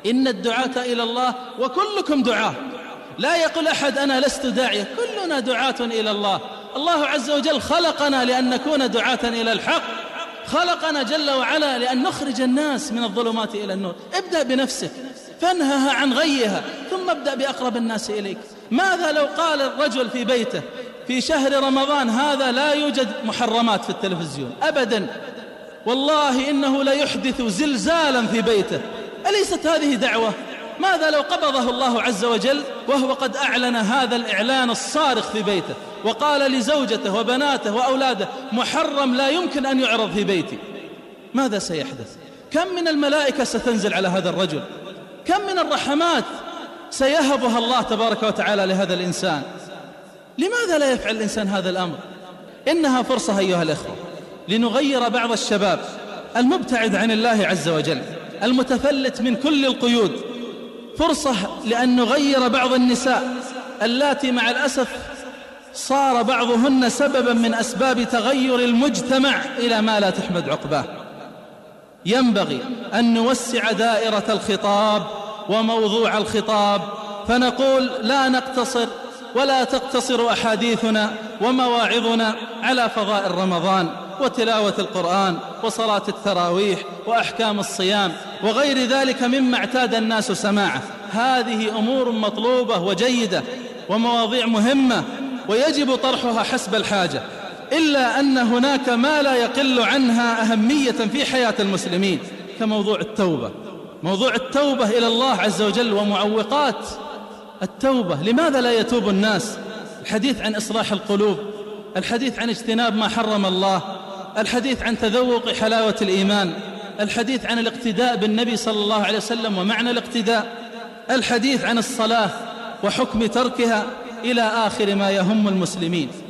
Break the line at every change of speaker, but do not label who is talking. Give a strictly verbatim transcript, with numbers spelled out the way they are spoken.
إن الدعاة إلى الله وكلكم دعاة، لا يقول أحد أنا لست داعية، كلنا دعاة إلى الله. الله عز وجل خلقنا لأن نكون دعاة إلى الحق، خلقنا جل وعلا لأن نخرج الناس من الظلمات إلى النور. ابدأ بنفسك فانهها عن غيها، ثم ابدأ بأقرب الناس إليك. ماذا لو قال الرجل في بيته في شهر رمضان هذا لا يوجد محرمات في التلفزيون أبدا، والله إنه لا يحدث زلزالا في بيته، أليست هذه دعوة؟ ماذا لو قبضه الله عز وجل وهو قد أعلن هذا الإعلان الصارخ في بيته، وقال لزوجته وبناته وأولاده محرم لا يمكن أن يعرض في بيتي؟ ماذا سيحدث؟ كم من الملائكة ستنزل على هذا الرجل؟ كم من الرحمات سيهبها الله تبارك وتعالى لهذا الإنسان؟ لماذا لا يفعل الإنسان هذا الأمر؟ إنها فرصة أيها الإخوة لنغير بعض الشباب المبتعد عن الله عز وجل، المتفلت من كل القيود، فرصة لأن نغير بعض النساء اللاتي مع الأسف صار بعضهن سببا من أسباب تغير المجتمع إلى ما لا تحمد عقباه. ينبغي أن نوسع دائرة الخطاب وموضوع الخطاب، فنقول لا نقتصر ولا تقتصر أحاديثنا ومواعظنا على فضائل رمضان وتلاوة القرآن وصلاة التراويح وأحكام الصيام وغير ذلك مما اعتاد الناس سماعه. هذه أمور مطلوبة وجيدة ومواضيع مهمة ويجب طرحها حسب الحاجة، إلا أن هناك ما لا يقل عنها أهمية في حياة المسلمين كموضوع التوبة، موضوع التوبة إلى الله عز وجل ومعوقات التوبة. لماذا لا يتوب الناس؟ الحديث عن إصلاح القلوب، الحديث عن اجتناب ما حرم الله، الحديث عن تذوق حلاوة الإيمان، الحديث عن الاقتداء بالنبي صلى الله عليه وسلم ومعنى الاقتداء، الحديث عن الصلاة وحكم تركها، إلى آخر ما يهم المسلمين.